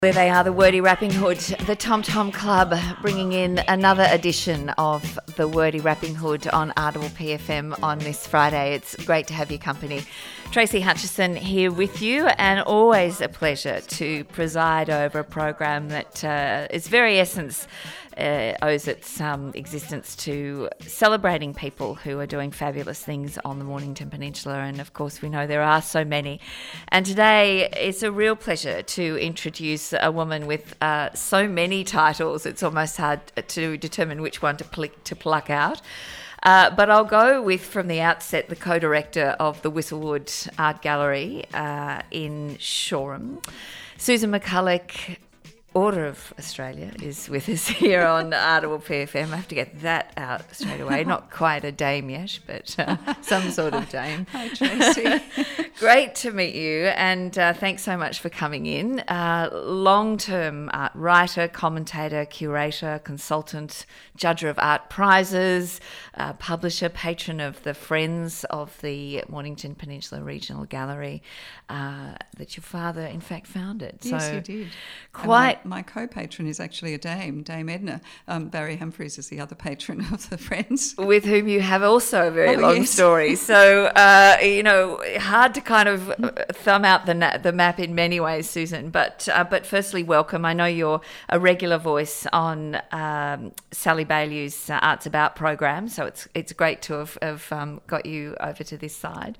There they are, the Wordy Rapping Hood, the Tom Tom Club, bringing in another edition of the Wordy Rapping Hood on Audible PFM on this Friday. It's great to have your company. Tracy Hutchison here with you, and always a pleasure to preside over a program that its very essence owes its existence to celebrating people who are doing fabulous things on the Mornington Peninsula, and of course we know there are so many. And today it's a real pleasure to introduce a woman with so many titles it's almost hard to determine which one to pluck out. But I'll go with, from the outset, the co-director of the Whistlewood Art Gallery in Shoreham. Susan McCulloch, Order of Australia, is with us here on Audible PFM. I have to get that out straight away. Not quite a dame yet, but some sort of dame. Hi, Tracy. Great to meet you, and thanks so much for coming in. Long-term art writer, commentator, curator, consultant, judger of art prizes, publisher, patron of the Friends of the Mornington Peninsula Regional Gallery that your father, in fact, founded. Yes, he did. Quite. My co-patron is actually a Dame Edna. Barry Humphries is the other patron of the Friends. With whom you have also a very long story. So, hard to kind of thumb out the map in many ways, Susan. But firstly, welcome. I know you're a regular voice on Sally Bailey's Arts About program, so it's great to have got you over to this side.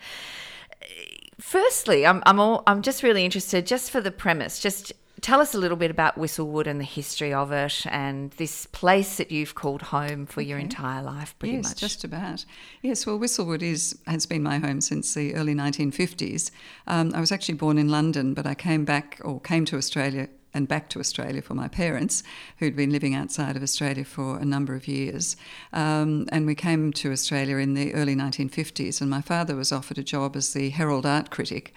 Firstly, I'm just really interested, just for the premise, just tell us a little bit about Whistlewood and the history of it, and this place that you've called home for your entire life, pretty much. Yes, just about. Yes, well, Whistlewood has been my home since the early 1950s. I was actually born in London, but I came to Australia and back to Australia for my parents, who'd been living outside of Australia for a number of years. And we came to Australia in the early 1950s, and my father was offered a job as the Herald art critic.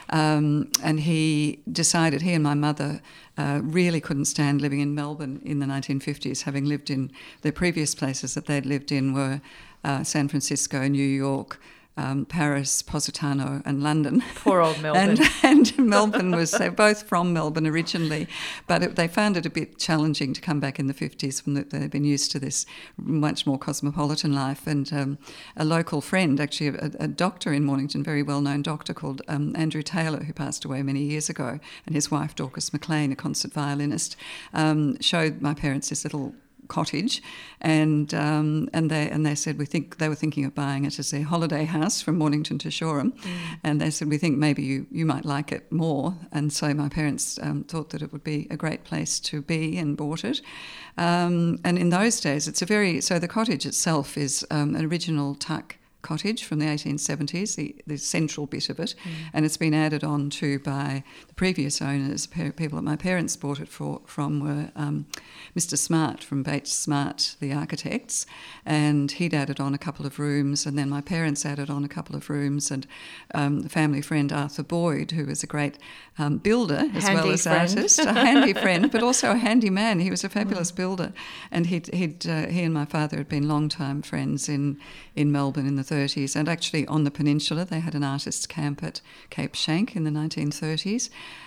And he and my mother really couldn't stand living in Melbourne in the 1950s, having lived in the previous places that they'd lived in were San Francisco, New York, Paris, Positano and London. Poor old Melbourne. And Melbourne they're both from Melbourne originally, but they found it a bit challenging to come back in the 50s when they'd been used to this much more cosmopolitan life. And a local friend, actually a doctor in Mornington, very well-known doctor called Andrew Taylor, who passed away many years ago, and his wife Dorcas McLean, a concert violinist, showed my parents this little cottage, and they said they were thinking of buying it as their holiday house from Mornington to Shoreham, and they said, we think maybe you might like it more, and so my parents thought that it would be a great place to be and bought it, and in those days so the cottage itself is an original tuck cottage from the 1870s, the central bit of it, and it's been added on to by the previous owners. People that my parents bought it from were Mr. Smart from Bates Smart, the architects, and he'd added on a couple of rooms, and then my parents added on a couple of rooms, and the family friend Arthur Boyd, who was a great builder as well as artist, a handy friend, but also a handy man. He was a fabulous builder, and he and my father had been long-time friends in Melbourne in the 30s, and actually on the peninsula they had an artists' camp at Cape Schanck in the 1930s.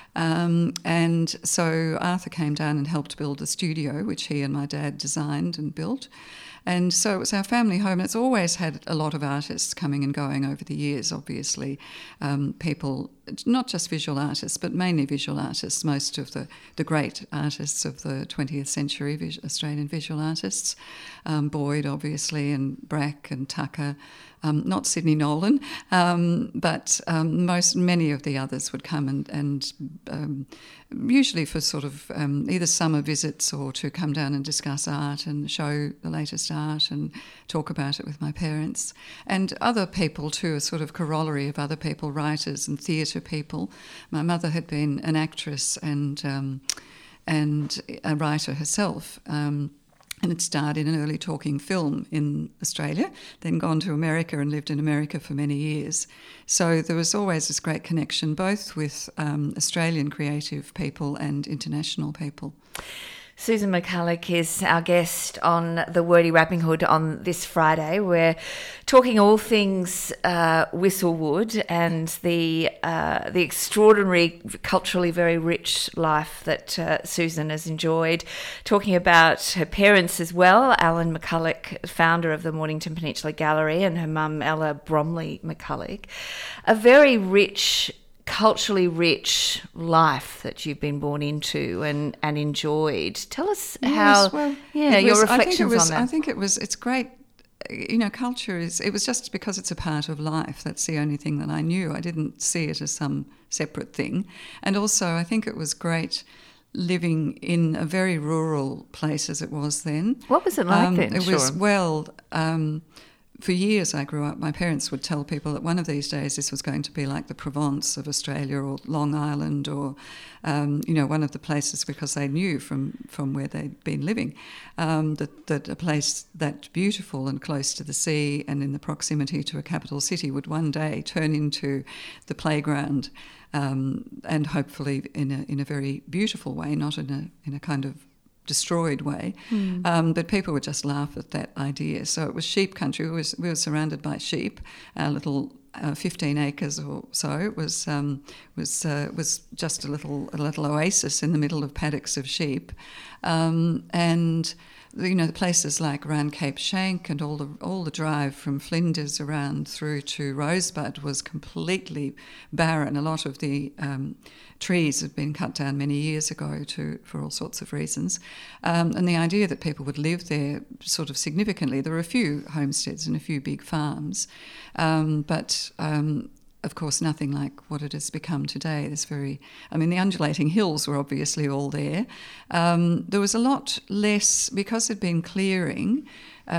And so Arthur came down and helped build the studio, which he and my dad designed and built. And so it was our family home. It's always had a lot of artists coming and going over the years, obviously. People, not just visual artists, but mainly visual artists, most of the great artists of the 20th century, Australian visual artists. Boyd, obviously, and Brack and Tucker. Not Sidney Nolan, but many of the others would come and usually for sort of either summer visits or to come down and discuss art and show the latest art and talk about it with my parents. And other people too, a sort of corollary of other people, writers and theatre people. My mother had been an actress and a writer herself. And had starred in an early talking film in Australia, then gone to America and lived in America for many years. So there was always this great connection, both with Australian creative people and international people. Susan McCulloch is our guest on the Wordy Rapping Hood on this Friday. We're talking all things Whistlewood and the extraordinary, culturally very rich life that Susan has enjoyed. Talking about her parents as well, Alan McCulloch, founder of the Mornington Peninsula Gallery, and her mum, Ella Bromley McCulloch. A very rich, culturally rich life that you've been born into and enjoyed. Tell us how, your reflections on that. I think it's great. Culture it was just because it's a part of life. That's the only thing that I knew. I didn't see it as some separate thing. And also, I think it was great living in a very rural place as it was then. What was it like then? It was, for years I grew up, my parents would tell people that one of these days this was going to be like the Provence of Australia or Long Island or, one of the places, because they knew from where they'd been living, that a place that beautiful and close to the sea and in the proximity to a capital city would one day turn into the playground, and hopefully in a very beautiful way, not in a kind of destroyed way, but people would just laugh at that idea. So it was sheep country. We were surrounded by sheep. Our little 15 acres or so was just a little oasis in the middle of paddocks of sheep, and the places like around Cape Schanck and all the drive from Flinders around through to Rosebud was completely barren. A lot of the trees had been cut down many years ago for all sorts of reasons, and the idea that people would live there sort of significantly. There were a few homesteads and a few big farms, but of course, nothing like what it has become today. The undulating hills were obviously all there. There was a lot less, because there'd been clearing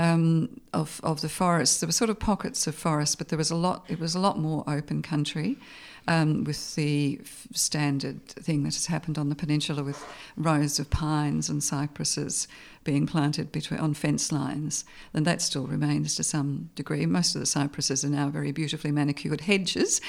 of the forests. There were sort of pockets of forest, but it was a lot more open country. With the standard thing that has happened on the peninsula, with rows of pines and cypresses being planted on fence lines, and that still remains to some degree. Most of the cypresses are now very beautifully manicured hedges,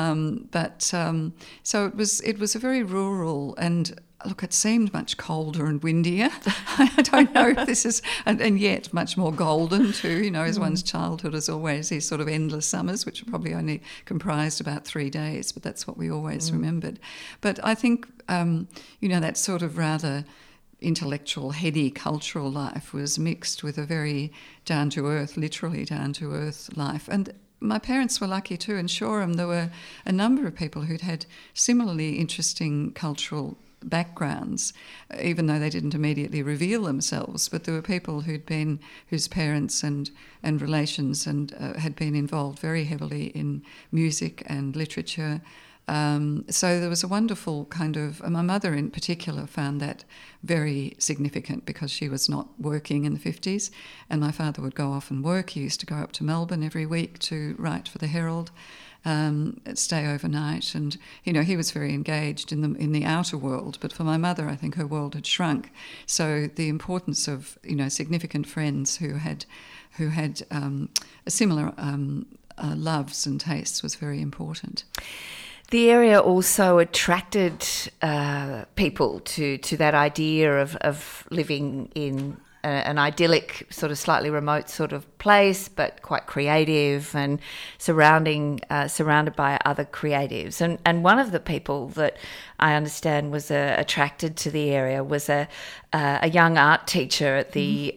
so it was a very rural and. Look, it seemed much colder and windier. I don't know if this is, and yet much more golden too, as one's childhood is always these sort of endless summers, which are probably only comprised about 3 days, but that's what we always remembered. But I think, that sort of rather intellectual, heady, cultural life was mixed with a very down-to-earth, literally down-to-earth life. And my parents were lucky too. In Shoreham, there were a number of people who'd had similarly interesting cultural backgrounds, even though they didn't immediately reveal themselves. But there were people whose parents and relations had been involved very heavily in music and literature. So there was a wonderful kind of. My mother in particular found that very significant because she was not working in the 50s, and my father would go off and work. He used to go up to Melbourne every week to write for the Herald. Stay overnight, and he was very engaged in the outer world. But for my mother, I think her world had shrunk. So the importance of significant friends who had similar loves and tastes was very important. The area also attracted people to that idea of living in an idyllic, sort of slightly remote sort of place, but quite creative and surrounded by other creatives. And one of the people that I understand was attracted to the area was a young art teacher at the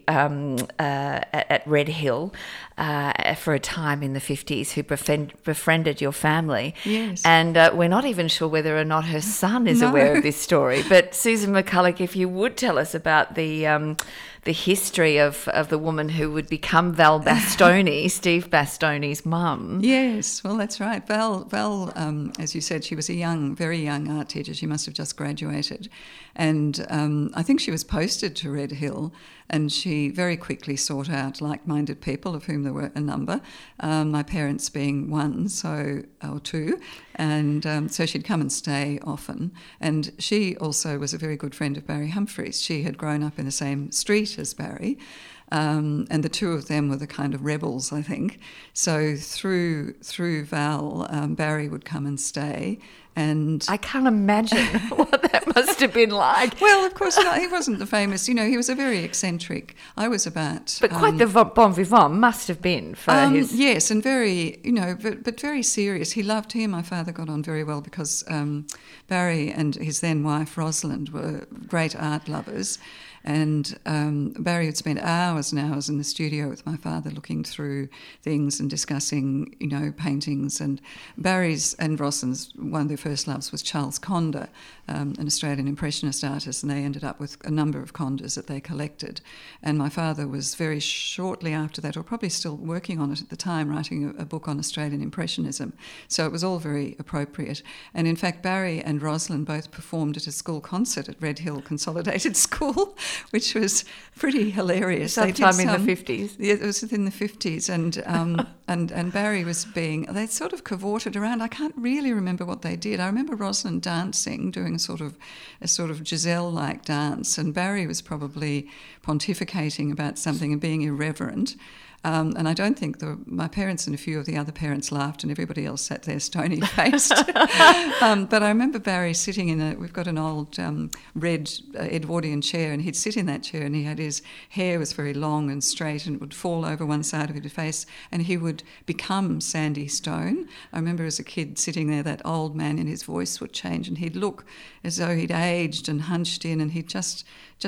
at Red Hill for a time in the 50s who befriended your family. Yes. And we're not even sure whether or not her son is aware of this story. But Susan McCulloch, if you would tell us about the history of the woman who would become Val Bastoni, Steve Bastoni's mum. Yes, well, that's right. Val, as you said, she was a very young art teacher. She must have just graduated. And I think she was posted to Red Hill, and she very quickly sought out like-minded people, of whom there were a number, my parents being one, or two, and so she'd come and stay often. And she also was a very good friend of Barry Humphries. She had grown up in the same street as Barry, and the two of them were the kind of rebels, I think. So through Val, Barry would come and stay, And I can't imagine what that must have been like. well, of course, no, he wasn't the famous. He was a very eccentric. I was about, But quite the bon vivant must have been for his. yes, and very, but very serious. He loved he and my father got on very well because Barry and his then wife Rosalind were great art lovers. And Barry would spend hours and hours in the studio with my father looking through things and discussing, paintings. And Barry's and Rosalind's, one of their first loves was Charles Conder, an Australian Impressionist artist, and they ended up with a number of Condors that they collected. And my father was very shortly after that, or probably still working on it at the time, writing a book on Australian Impressionism. So it was all very appropriate. And in fact, Barry and Rosalind both performed at a school concert at Red Hill Consolidated School, which was pretty hilarious. Sometime in the 50s. Yeah, it was in the 50s. And Barry was they sort of cavorted around. I can't really remember what they did. I remember Rosalind dancing, doing a sort of Giselle-like dance, and Barry was probably pontificating about something and being irreverent. And I don't think my parents and a few of the other parents laughed and everybody else sat there stony-faced. But I remember Barry sitting we've got an old red Edwardian chair, and he'd sit in that chair, and his hair was very long and straight and it would fall over one side of his face, and he would become Sandy Stone. I remember as a kid sitting there, that old man, and his voice would change and he'd look as though he'd aged and hunched in, and he'd just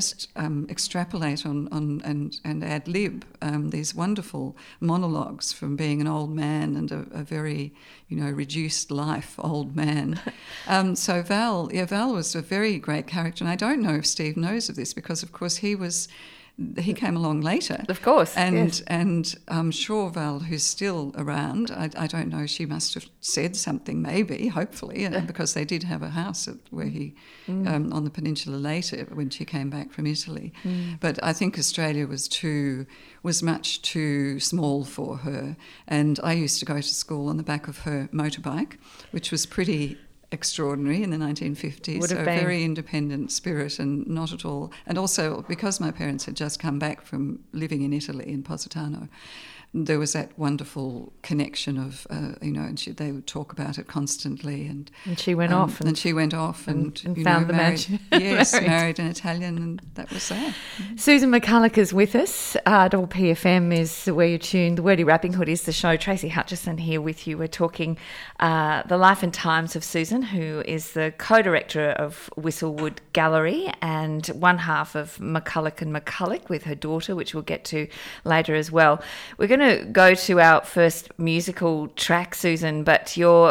extrapolate on and ad lib these wonderful monologues from being an old man and a very reduced life old man. So Val was a very great character, and I don't know if Steve knows of this because of course he came along later. Of course. And I'm sure Val, who's still around, I don't know, she must have said something maybe, hopefully, because they did have a house where he, on the peninsula later when she came back from Italy. But I think Australia was much too small for her. And I used to go to school on the back of her motorbike, which was pretty extraordinary in the 1950s. Would have so been. Very independent spirit, and not at all. And also because my parents had just come back from living in Italy, in Positano, there was that wonderful connection of, and they would talk about it constantly. And she went off. And she went off and found the married, match. Yes, married an Italian, and that was that. Susan McCulloch is with us. Double PFM is where you're tuned. The Wordy Rapping Hood is the show. Tracy Hutchison here with you. We're talking the life and times of Susan, who is the co-director of Whistlewood Gallery and one half of McCulloch and McCulloch with her daughter, which we'll get to later as well. We're going to go to our first musical track, Susan, but your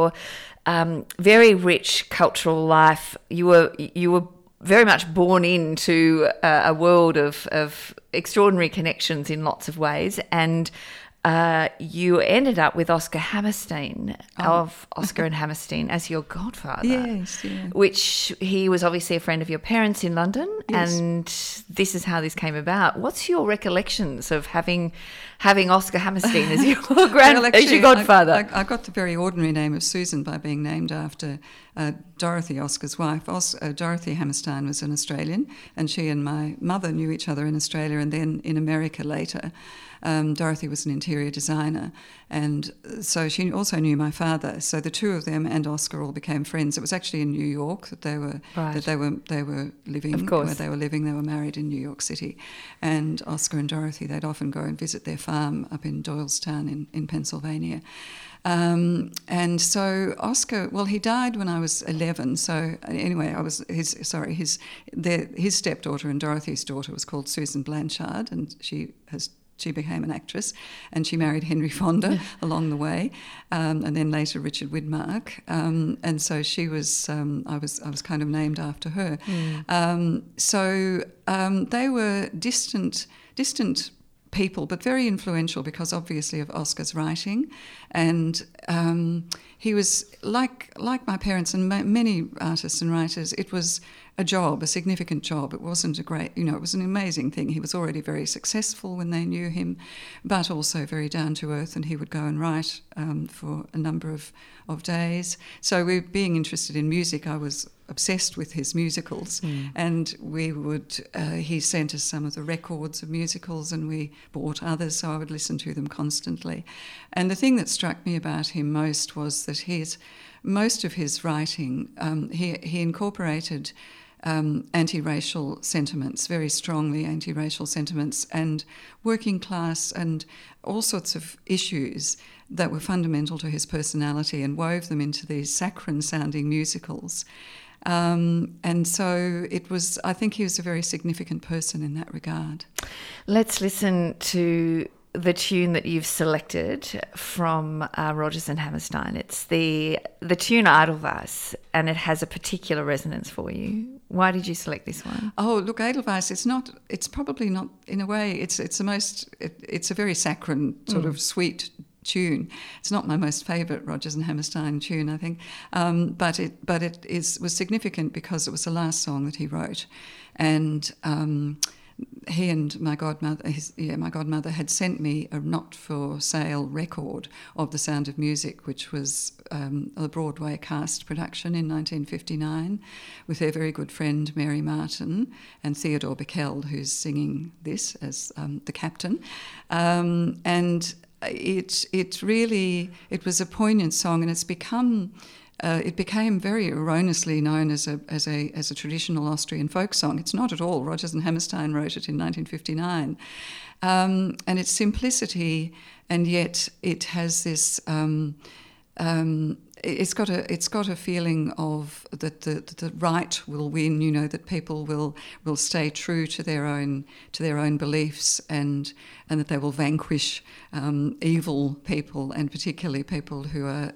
very rich cultural life, you were very much born into a world of extraordinary connections in lots of ways, and you ended up with Oscar Hammerstein of Oscar and Hammerstein as your godfather. Yes, yeah. Which he was obviously a friend of your parents in London, yes. And this is how this came about. What's your recollections of having Oscar Hammerstein as your as your godfather? I got the very ordinary name of Susan by being named after Dorothy, Oscar's wife. Dorothy Hammerstein was an Australian, and she and my mother knew each other in Australia and then in America later. Dorothy was an interior designer, and so she also knew my father. So the two of them and Oscar all became friends. It was actually in New York that they were living. Of course. Where they were living. They were married in New York City, and Oscar and Dorothy, they'd often go and visit their farm up in Doylestown in Pennsylvania. And so Oscar, well, he died when I was 11. So anyway, I was his stepdaughter and Dorothy's daughter was called Susan Blanchard, and she became an actress, and she married Henry Fonda along the way, and then later Richard Widmark. And so she was, I was kind of named after her. So they were distant people, but very influential because obviously of Oscar's writing, and he was like my parents and many artists and writers. It was a job, a significant job. It wasn't a great, it was an amazing thing. He was already very successful when they knew him, but also very down to earth, and he would go and write for a number of days. So being interested in music, I was obsessed with his musicals, and he sent us some of the records of musicals, and we bought others, so I would listen to them constantly. And the thing that struck me about him most was that most of his writing, he incorporated anti-racial sentiments, very strongly anti-racial sentiments, and working class and all sorts of issues that were fundamental to his personality, and wove them into these saccharine-sounding musicals. And so I think he was a very significant person in that regard. Let's listen to the tune that you've selected from Rodgers and Hammerstein. It's the tune Edelweiss, and it has a particular resonance for you. Why did you select this one? Oh, look, Edelweiss, it's probably not, in a way, it's a very saccharine sort of sweet tune. It's not my most favourite Rodgers and Hammerstein tune, I think, but it was significant because it was the last song that he wrote, and he and my godmother had sent me a not-for-sale record of The Sound of Music, which was a Broadway cast production in 1959 with their very good friend Mary Martin and Theodore Bickell, who's singing this as the captain. And it was a poignant song, and it became very erroneously known as a traditional Austrian folk song. It's not at all. Rodgers and Hammerstein wrote it in 1959, and its simplicity, and yet it has this. It's got a feeling of that the right will win. You know, that people will stay true to their own beliefs, and that they will vanquish evil people, and particularly people who are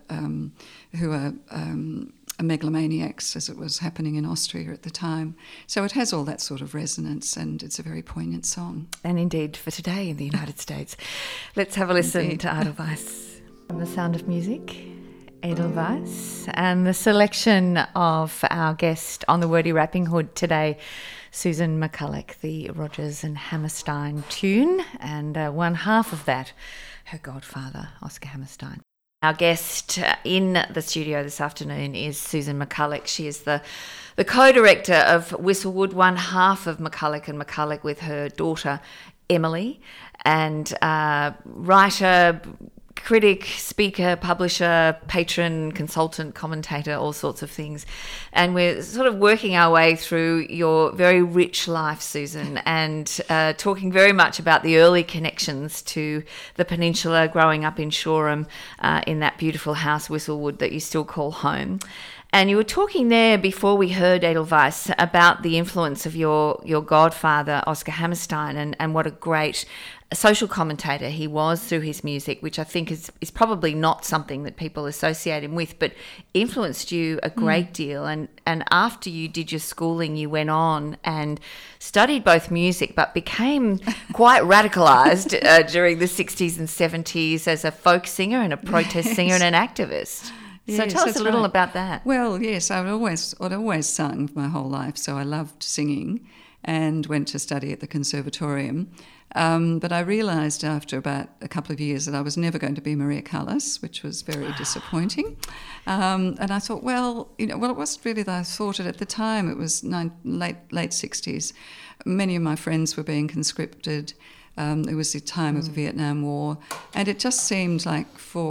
megalomaniacs, as it was happening in Austria at the time. So it has all that sort of resonance, and it's a very poignant song. And indeed for today in the United States. Let's have a listen Indeed. to Edelweiss. From The Sound of Music, Edelweiss, and the selection of our guest on the Wordy Rapping Hood today, Susan McCulloch, the Rodgers and Hammerstein tune, and one half of that, her godfather, Oscar Hammerstein. Our guest in the studio this afternoon is Susan McCulloch. She is the co-director of Whistlewood, one half of McCulloch and McCulloch with her daughter Emily, and writer, critic, speaker, publisher, patron, consultant, commentator, all sorts of things. And we're sort of working our way through your very rich life, Susan, and talking very much about the early connections to the peninsula, growing up in Shoreham, in that beautiful house, Whistlewood, that you still call home. And you were talking there before we heard Edelweiss about the influence of your godfather, Oscar Hammerstein, and what a great social commentator he was through his music, which I think is probably not something that people associate him with, but influenced you a great deal. And after you did your schooling, you went on and studied both music, but became quite radicalised during the 60s and 70s as a folk singer and a protest singer and an activist. So Yes, tell us that's a little right. about that. Well, yes, I'd always sung my whole life, so I loved singing and went to study at the Conservatorium. But I realised after about a couple of years that I was never going to be Maria Callas, which was very disappointing. And I thought, it wasn't really that I thought it at the time. It was late 60s. Many of my friends were being conscripted. It was the time of the Vietnam War, and it just seemed like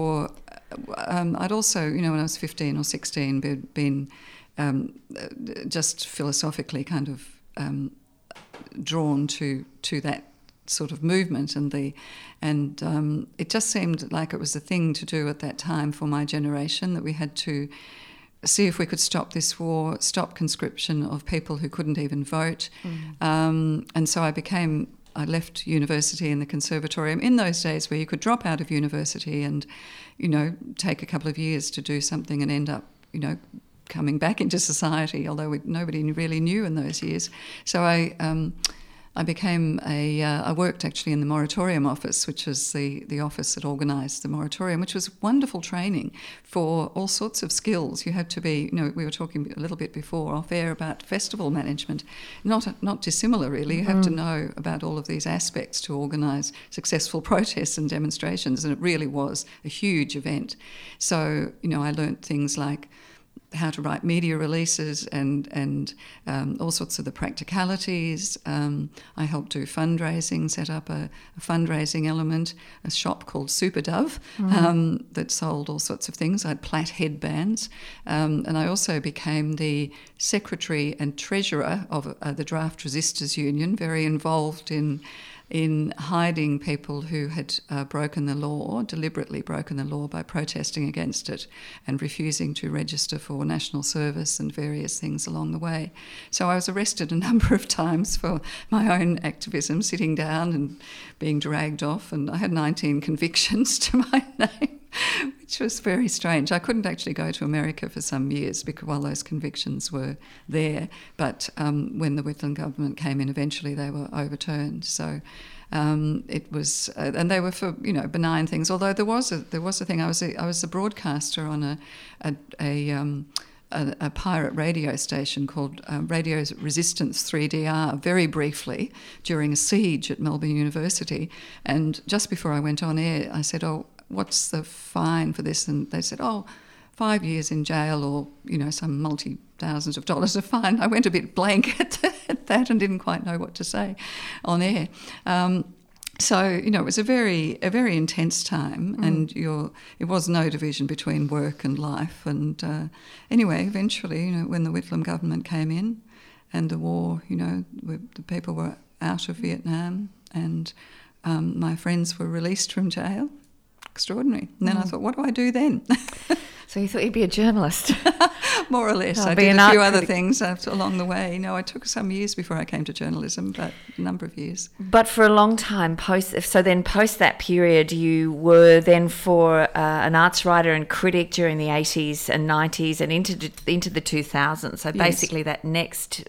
I'd also, when I was 15 or 16, been just philosophically kind of drawn to that sort of movement, and it just seemed like it was the thing to do at that time for my generation, that we had to see if we could stop this war, stop conscription of people who couldn't even vote. And so I left university in the Conservatorium in those days where you could drop out of university and, take a couple of years to do something and end up, coming back into society, although nobody really knew in those years. So I became I worked actually in the moratorium office, which was the office that organised the moratorium, which was wonderful training for all sorts of skills. You had to be, we were talking a little bit before off air about festival management, not dissimilar really. You have to know about all of these aspects to organise successful protests and demonstrations, and it really was a huge event. So, I learnt things like how to write media releases and all sorts of the practicalities. I helped do fundraising, set up a fundraising element, a shop called Super Dove that sold all sorts of things. I had plait headbands. And I also became the secretary and treasurer of the Draft Resisters Union, very involved in hiding people who had broken the law, deliberately broken the law by protesting against it and refusing to register for national service and various things along the way. So I was arrested a number of times for my own activism, sitting down and being dragged off, and I had 19 convictions to my name, which was very strange. I couldn't actually go to America for some years because while those convictions were there, but when the Whitlam government came in, eventually they were overturned. So it was, and they were for benign things. Although there was a thing. I was a broadcaster on a pirate radio station called Radio Resistance 3DR, very briefly during a siege at Melbourne University. And just before I went on air, I said, "Oh, what's the fine for this?" And they said, "Oh, 5 years in jail or, some multi-thousands of dollars of fine." I went a bit blank at that and didn't quite know what to say on air. So, it was a very intense time, and it was no division between work and life. And anyway, eventually, when the Whitlam government came in and the war, the people were out of Vietnam and my friends were released from jail. Extraordinary. And then I thought, what do I do then? So you thought you'd be a journalist? More or less. I did a few other things along the way. It took some years before I came to journalism, but a number of years. But for a long time, post that period, you were then for an arts writer and critic during the 80s and 90s and into the 2000s. So basically that next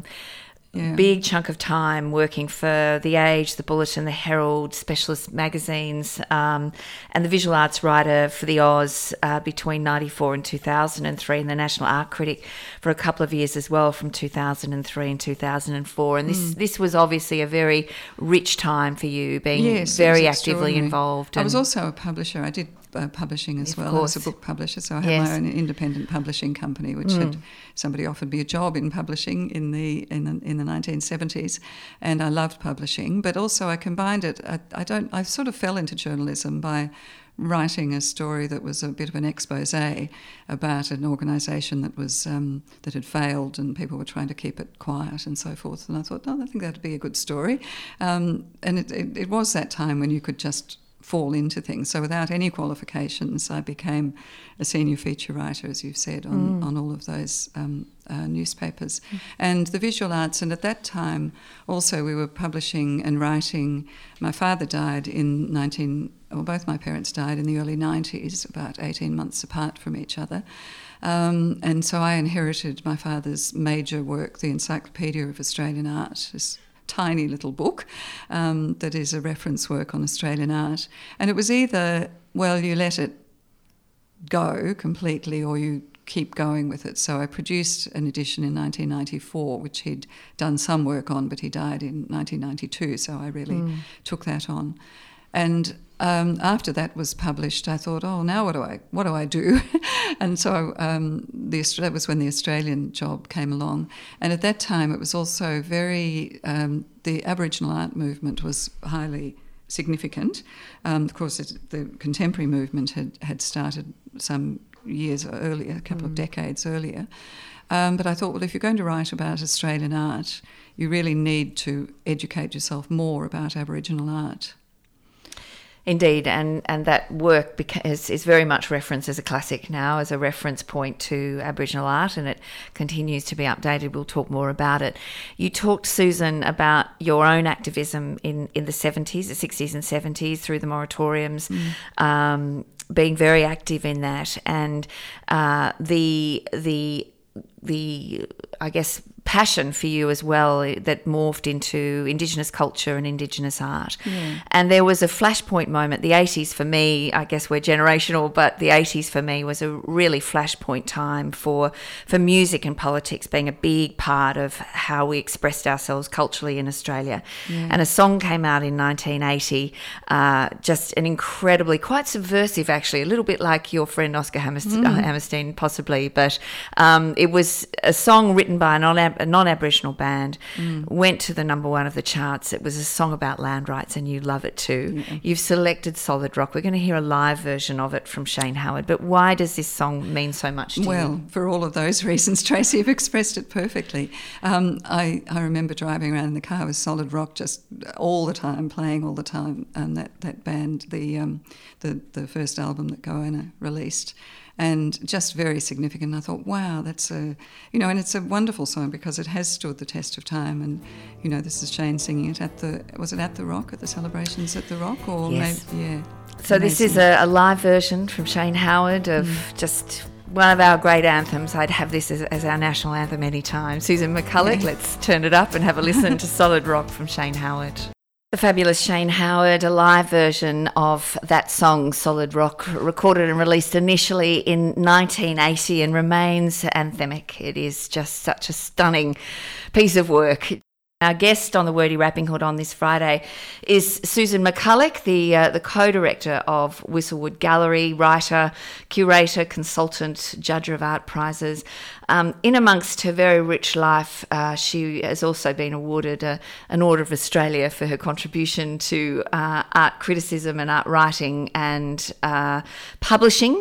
big chunk of time working for The Age, The Bulletin, The Herald, specialist magazines, and the visual arts writer for the Oz between 94 and 2003, and the National Art Critic for a couple of years as well from 2003 and 2004. And this was obviously a very rich time for you, being very actively involved. I was also a publisher. I did publishing as well. I was a book publisher, so I had my own independent publishing company, which somebody offered me a job in publishing in the 1970s, and I loved publishing. But also I combined it. I sort of fell into journalism by writing a story that was a bit of an expose about an organisation that was that had failed and people were trying to keep it quiet and so forth. And I thought, I think that'd be a good story. And it was that time when you could just fall into things. So without any qualifications, I became a senior feature writer, as you've said, on all of those newspapers. And the visual arts, and at that time also we were publishing and writing. My father died both my parents died in the early 90s, about 18 months apart from each other. And so I inherited my father's major work, the Encyclopedia of Australian Art, this tiny little book that is a reference work on Australian art. And it was either, you let it go completely or you keep going with it. So I produced an edition in 1994, which he'd done some work on, but he died in 1992, so I really took that on. And after that was published, I thought, now what do I do? And so that was when the Australian job came along. And at that time, it was also very the Aboriginal art movement was highly significant. Of course, the contemporary movement had started some years earlier, a couple of decades earlier. But I thought, if you're going to write about Australian art, you really need to educate yourself more about Aboriginal art. Indeed, and that work is very much referenced as a classic now, as a reference point to Aboriginal art, and it continues to be updated. We'll talk more about it. You talked, Susan, about your own activism in the 70s, the 60s and 70s through the moratoriums, being very active in that, and the I guess, passion for you as well that morphed into Indigenous culture and Indigenous art. Yeah. And there was a flashpoint moment. The 80s for me, I guess we're generational, but the 80s for me was a really flashpoint time for music and politics being a big part of how we expressed ourselves culturally in Australia. Yeah. And a song came out in 1980, just an incredibly, quite subversive actually, a little bit like your friend Oscar Hammerstein possibly, but it was a song written by a non-Aboriginal band, went to the number one of the charts. It was a song about land rights, and you love it too. Yeah. You've selected Solid Rock. We're going to hear a live version of it from Shane Howard, but why does this song mean so much to you? Well, for all of those reasons, Tracy, you've expressed it perfectly. I remember driving around in the car with Solid Rock just all the time, playing all the time, that band, the first album that Goanna released. And just very significant. I thought, wow, that's and it's a wonderful song because it has stood the test of time. And, this is Shane singing it at the Rock, at the celebrations at the Rock? Or yes. Maybe, yeah. So amazing. This is a live version from Shane Howard of just one of our great anthems. I'd have this as our national anthem any time. Susan McCulloch, let's turn it up and have a listen to Solid Rock from Shane Howard. The fabulous Shane Howard, a live version of that song, Solid Rock, recorded and released initially in 1980 and remains anthemic. It is just such a stunning piece of work. Our guest on the Wordy Rapping Hood on this Friday is Susan McCulloch, the co-director of Whistlewood Gallery, writer, curator, consultant, judge of art prizes. In amongst her very rich life, she has also been awarded an Order of Australia for her contribution to art criticism and art writing and publishing.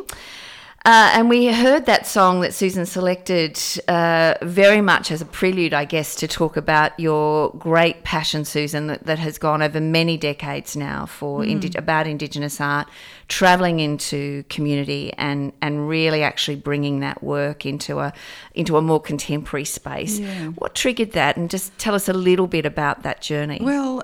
And we heard that song that Susan selected very much as a prelude, I guess, to talk about your great passion, Susan, that has gone over many decades now for about Indigenous art, travelling into community and really actually bringing that work into a more contemporary space. Yeah. What triggered that? And just tell us a little bit about that journey. Well,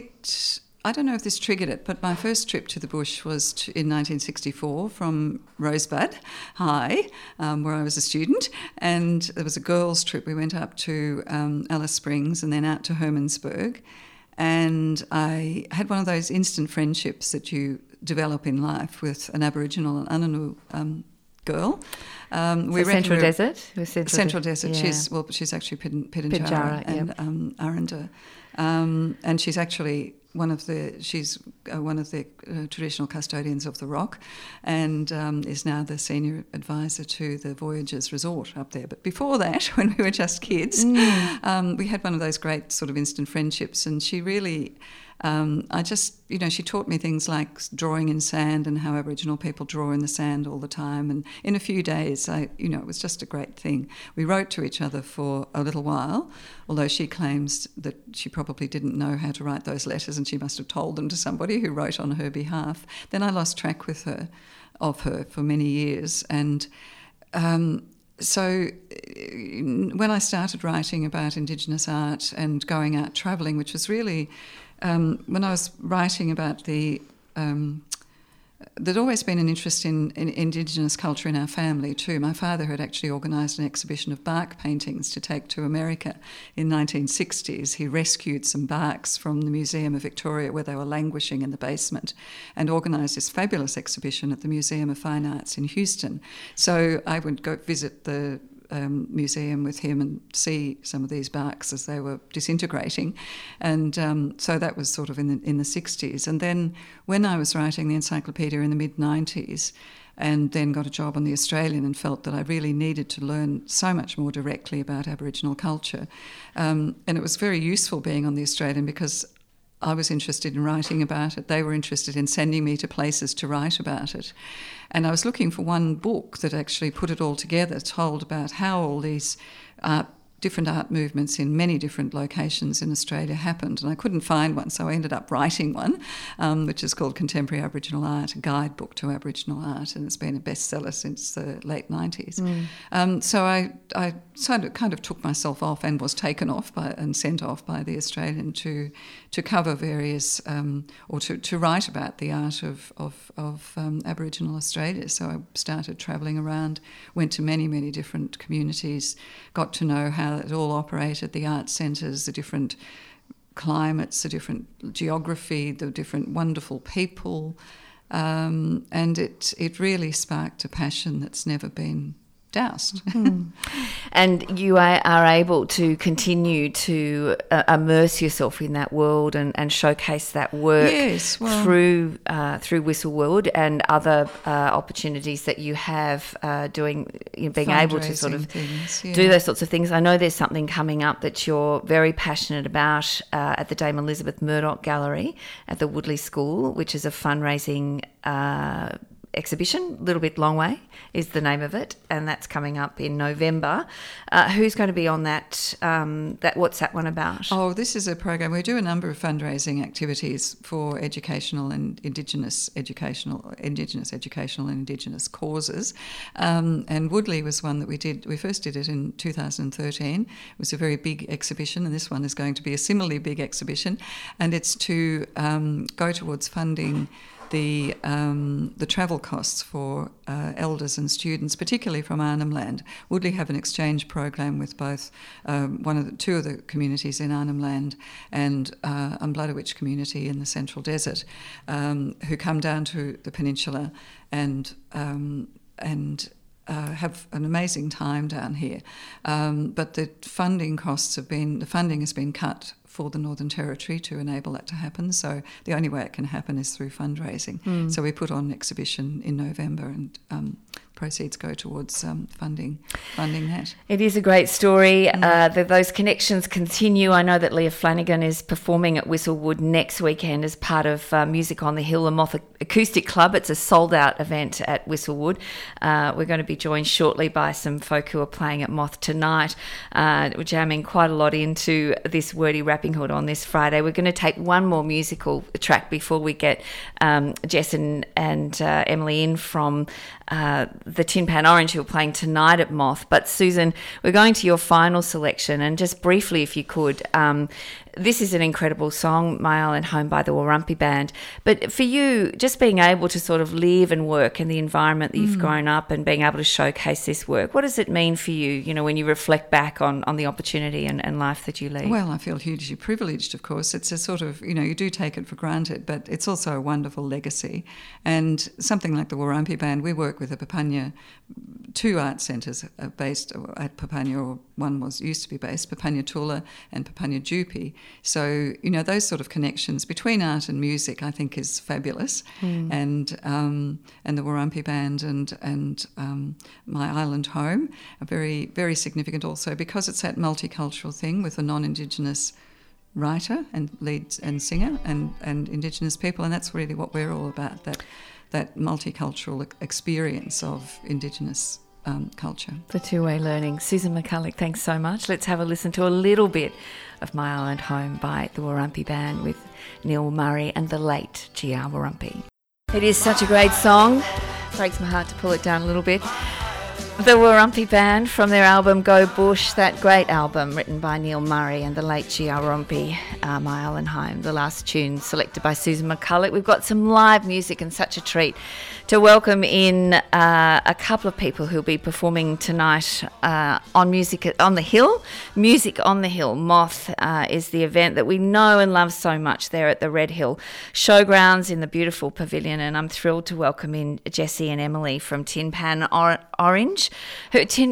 I don't know if this triggered it, but my first trip to the bush was in 1964 from Rosebud High, where I was a student, and there was a girls' trip. We went up to Alice Springs and then out to Hermannsburg, and I had one of those instant friendships that you develop in life with an Aboriginal and Anangu girl. Central Desert? Central Desert. Yeah. She's actually Pitjantjatjara and Aranda. And she's actually one of the traditional custodians of the Rock, and is now the senior advisor to the Voyagers Resort up there. But before that, when we were just kids, we had one of those great sort of instant friendships, and she really... she taught me things like drawing in sand and how Aboriginal people draw in the sand all the time. And in a few days, it was just a great thing. We wrote to each other for a little while, although she claims that she probably didn't know how to write those letters and she must have told them to somebody who wrote on her behalf. Then I lost track of her for many years. And so when I started writing about Indigenous art and going out travelling, which was really... when I was writing about there'd always been an interest in Indigenous culture in our family too. My father had actually organised an exhibition of bark paintings to take to America in 1960s. He rescued some barks from the Museum of Victoria where they were languishing in the basement and organised this fabulous exhibition at the Museum of Fine Arts in Houston. So I would go visit the museum with him and see some of these barks as they were disintegrating, and so that was sort of in the 60s. And then when I was writing the encyclopedia in the mid-90s and then got a job on the Australian and felt that I really needed to learn so much more directly about Aboriginal culture, and it was very useful being on the Australian because I was interested in writing about it. They were interested in sending me to places to write about it. And I was looking for one book that actually put it all together, told about how all these different art movements in many different locations in Australia happened, and I couldn't find one, so I ended up writing one, which is called Contemporary Aboriginal Art, a guidebook to Aboriginal art, and it's been a bestseller since the late 90s. So I kind of took myself off and was taken off and sent off by The Australian to cover various, or to write about the art of Aboriginal Australia. So I started travelling around, went to many, many different communities, got to know how it all operated, the art centres, the different climates, the different geography, the different wonderful people, and it really sparked a passion that's never been doused. And you are able to continue to immerse yourself in that world and showcase that work through Whistlewood and other opportunities that you have being able to sort of do those sorts of things. I know there's something coming up that you're very passionate about at the Dame Elizabeth Murdoch Gallery at the Woodley School, which is a fundraising exhibition. Little Bit Long Way is the name of it, and that's coming up in November. Who's going to be on that? What's that one about? Oh, this is a program. We do a number of fundraising activities for educational and Indigenous educational and Indigenous causes. And Woodley was one that we did. We first did it in 2013. It was a very big exhibition, and this one is going to be a similarly big exhibition, and it's to go towards funding the travel costs for elders and students, particularly from Arnhem Land. Woodley have an exchange program with both two of the communities in Arnhem Land and Umbludawitch community in the Central Desert, who come down to the peninsula and have an amazing time down here. But the funding has been cut for the Northern Territory to enable that to happen. So the only way it can happen is through fundraising. So we put on an exhibition in November, and proceeds go towards funding that. It is a great story. Those connections continue. I know that Leah Flanagan is performing at Whistlewood next weekend as part of Music on the Hill, a Moth Acoustic Club. It's a sold-out event at Whistlewood. We're going to be joined shortly by some folk who are playing at Moth tonight. We're jamming quite a lot into this wordy rapping hood on this Friday. We're going to take one more musical track before we get Jess and Emily in from the Tin Pan Orange, who are playing tonight at Moth. But Susan, we're going to your final selection, and just briefly, if you could, this is an incredible song, My Island Home by the Warumpi Band. But for you, just being able to sort of live and work in the environment that you've grown up and being able to showcase this work, what does it mean for you, when you reflect back on the opportunity and life that you lead? Well, I feel hugely privileged, of course. It's a sort of, you do take it for granted, but it's also a wonderful legacy. And something like the Warumpi Band, we work with a Papunya, two art centres based at Papunya, or one used to be based, Papunya Tula and Papunya Jupi. So, those sort of connections between art and music, I think, is fabulous. And the Warumpi Band and My Island Home are very, very significant also, because it's that multicultural thing with a non-Indigenous writer and lead and singer and Indigenous people, and that's really what we're all about, that multicultural experience of Indigenous culture. The two-way learning. Susan McCulloch, thanks so much. Let's have a listen to a little bit of My Island Home by the Warumpi Band with Neil Murray and the late G.R. Warumpi. It is such a great song. Breaks my heart to pull it down a little bit. The Warumpi Band from their album Go Bush, that great album written by Neil Murray and the late G.R. Warumpi, My Island Home, the last tune selected by Susan McCulloch. We've got some live music and such a treat to welcome in a couple of people who'll be performing tonight on Music on the Hill. Music on the Hill. Moth is the event that we know and love so much there at the Red Hill Showgrounds in the beautiful pavilion, and I'm thrilled to welcome in Jessie and Emily from Tin Pan Orange. Tin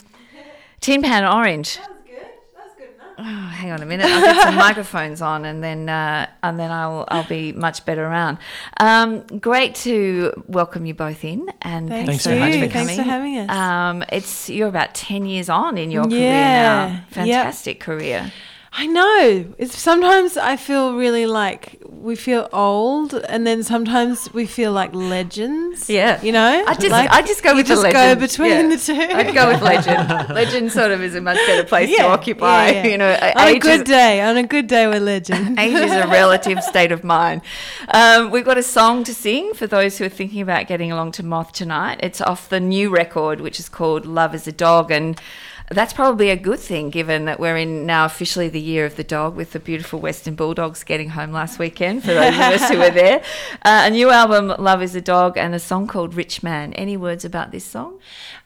Pan Orange. That was good enough. Oh, hang on a minute. I'll get some microphones on, and then I'll be much better around. Great to welcome you both in, and thanks so much for coming. Thanks for having us. You're about 10 years on in your career now. Fantastic career. I know. Sometimes I feel really like we feel old, and then sometimes we feel like legends. Yeah. You know? I just go with the legend. Go between the two. I'd go with legend. Legend sort of is a much better place to occupy. Yeah. You know, on a good day, we're legend. Age is a relative state of mind. We've got a song to sing for those who are thinking about getting along to Moth tonight. It's off the new record, which is called Love is a Dog, and that's probably a good thing, given that we're in now officially the year of the dog, with the beautiful Western Bulldogs getting home last weekend, for those of us who were there. A new album, Love is a Dog, and a song called Rich Man. Any words about this song?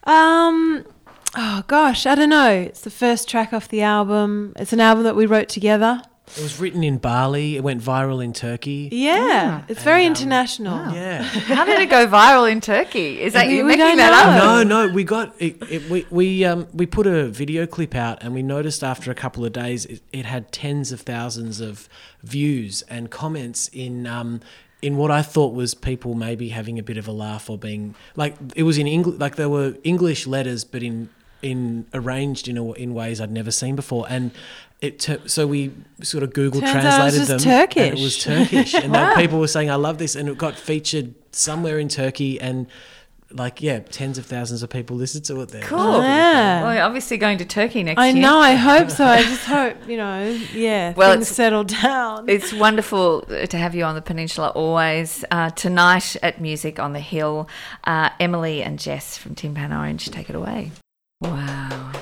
Oh, gosh, I don't know. It's the first track off the album. It's an album that we wrote together. It was written in Bali. It went viral in Turkey. Yeah, it's very international. Wow. Yeah. How did it go viral in Turkey? Is that you we making don't that know. up? No, we got it. We put a video clip out, and we noticed after a couple of days it had tens of thousands of views and comments in what I thought was people maybe having a bit of a laugh, or being like, it was in English, like there were English letters, but in arranged in ways I'd never seen before, and so we sort of Google translated them. Turkish. And it was Turkish, and people were saying, "I love this," and it got featured somewhere in Turkey, and tens of thousands of people listened to it there. Cool. Yeah. Well, you're obviously going to Turkey next I year. know, I hope so. I just hope, things settle down. It's wonderful to have you on the Peninsula always. Tonight at Music on the Hill, Emily and Jess from Tin Pan Orange, take it away. Wow.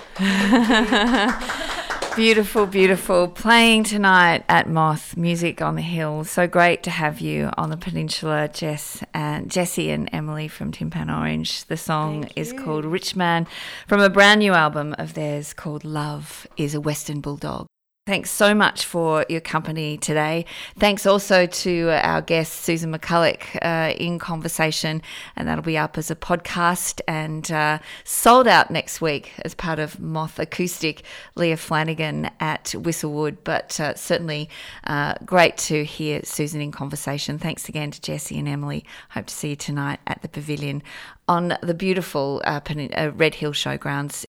Beautiful, beautiful. Playing tonight at Moth, Music on the Hill. So great to have you on the Peninsula, Jessie and Emily from Tin Pan Orange. The song is called Rich Man, from a brand new album of theirs called Love is a Western Bulldog. Thanks so much for your company today. Thanks also to our guest, Susan McCulloch, in conversation, and that'll be up as a podcast and sold out next week as part of Moth Acoustic, Leah Flanagan at Whistlewood. But certainly great to hear Susan in conversation. Thanks again to Jessie and Emily. Hope to see you tonight at the Pavilion on the beautiful Red Hill Showgrounds